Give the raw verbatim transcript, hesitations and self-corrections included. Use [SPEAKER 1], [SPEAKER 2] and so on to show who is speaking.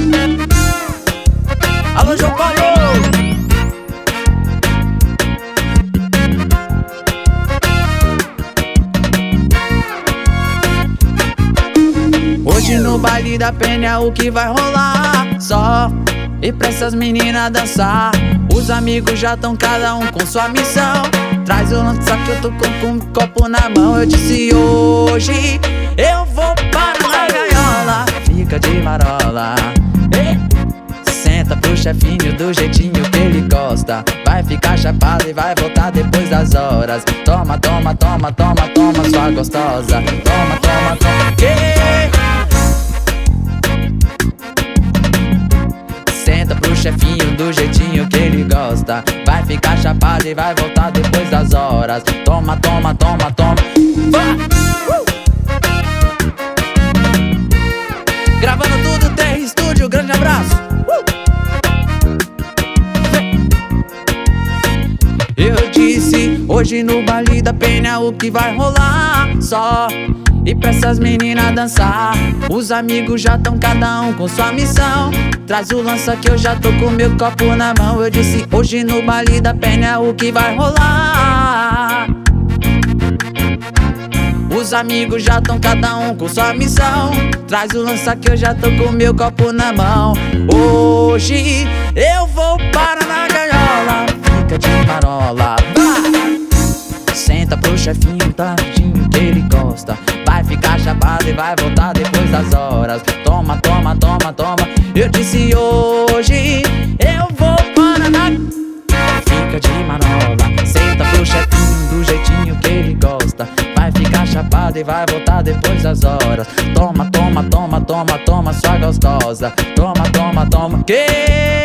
[SPEAKER 1] Alô, João Paulo! Hoje no baile da Penha o que vai rolar? Só e pra essas meninas dançar. Os amigos já tão cada um com sua missão. Traz o lança que eu tô com, com um copo na mão. Eu disse hoje eu vou para a gaiola. Fica de marola, ei. Senta pro chefinho do jeitinho que ele gosta. Vai ficar chapado e vai voltar depois das horas. Toma, toma, toma, toma, toma, sua gostosa. Toma, toma, toma, que? Senta pro chefinho do jeitinho que ele gosta. Vai ficar chapado e vai voltar depois das horas. Toma, toma, toma, toma. Uh! Gravando tudo, T R Studio, grande abraço. uh! Eu disse, hoje no baile da Penha o que vai rolar? Só e pra essas meninas dançar. Os amigos já tão cada um com sua missão. Traz o lança que eu já tô com meu copo na mão. Eu disse, hoje no baile da Penha o que vai rolar? Os amigos já tão cada um com sua missão. Traz o lança que eu já tô com meu copo na mão. Hoje eu vou para na gaiola. Fica de marola, vai. Senta pro chefinho, tadinho que ele gosta. Vai ficar chapado e vai voltar depois das horas. Toma, toma, toma, toma. Eu disse hoje eu vou para na... Fica de marola. Senta pro chefinho do jeitinho que ele gosta. Vai ficar chapado e vai voltar depois das horas. Toma, toma, toma, toma, toma, sua gostosa. Toma, toma, toma, que?